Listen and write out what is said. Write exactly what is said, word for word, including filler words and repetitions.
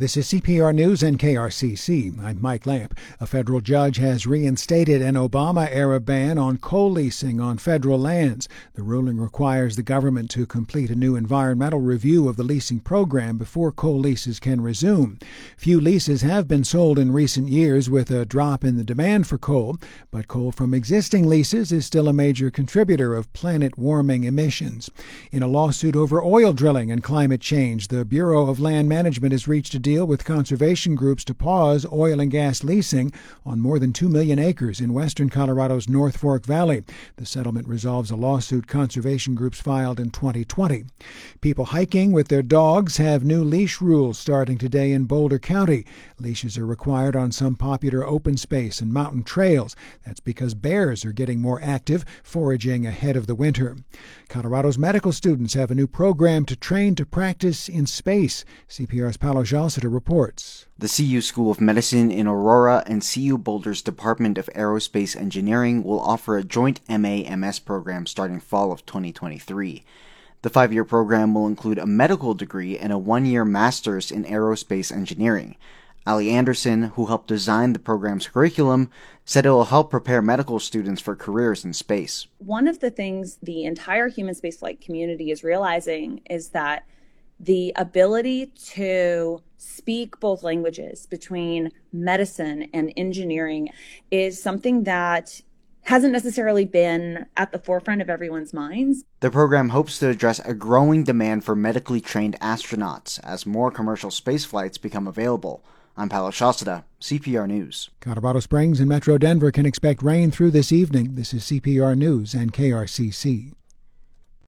This is C P R News and K R C C. I'm Mike Lamp. A federal judge has reinstated an Obama-era ban on coal leasing on federal lands. The ruling requires the government to complete a new environmental review of the leasing program before coal leases can resume. Few leases have been sold in recent years with a drop in the demand for coal, but coal from existing leases is still a major contributor of planet-warming emissions. In a lawsuit over oil drilling and climate change, the Bureau of Land Management has reached a deal with conservation groups to pause oil and gas leasing on more than two million acres in western Colorado's North Fork Valley. The settlement resolves a lawsuit conservation groups filed in twenty twenty. People hiking with their dogs have new leash rules starting today in Boulder County. Leashes are required on some popular open space and mountain trails. That's because bears are getting more active, foraging ahead of the winter. Colorado's medical students have a new program to train to practice in space. C P R's Paolo Jalceta reports. The C U School of Medicine in Aurora and C U Boulder's Department of Aerospace Engineering will offer a joint M A M S program starting fall of twenty twenty-three. The five-year program will include a medical degree and a one-year master's in aerospace engineering. Ali Anderson, who helped design the program's curriculum, said it will help prepare medical students for careers in space. One of the things the entire human spaceflight community is realizing is that the ability to speak both languages between medicine and engineering is something that hasn't necessarily been at the forefront of everyone's minds. The program hopes to address a growing demand for medically trained astronauts as more commercial space flights become available. I'm Paolo Jalceta, C P R News. Colorado Springs and Metro Denver can expect rain through this evening. This is C P R News and K R C C.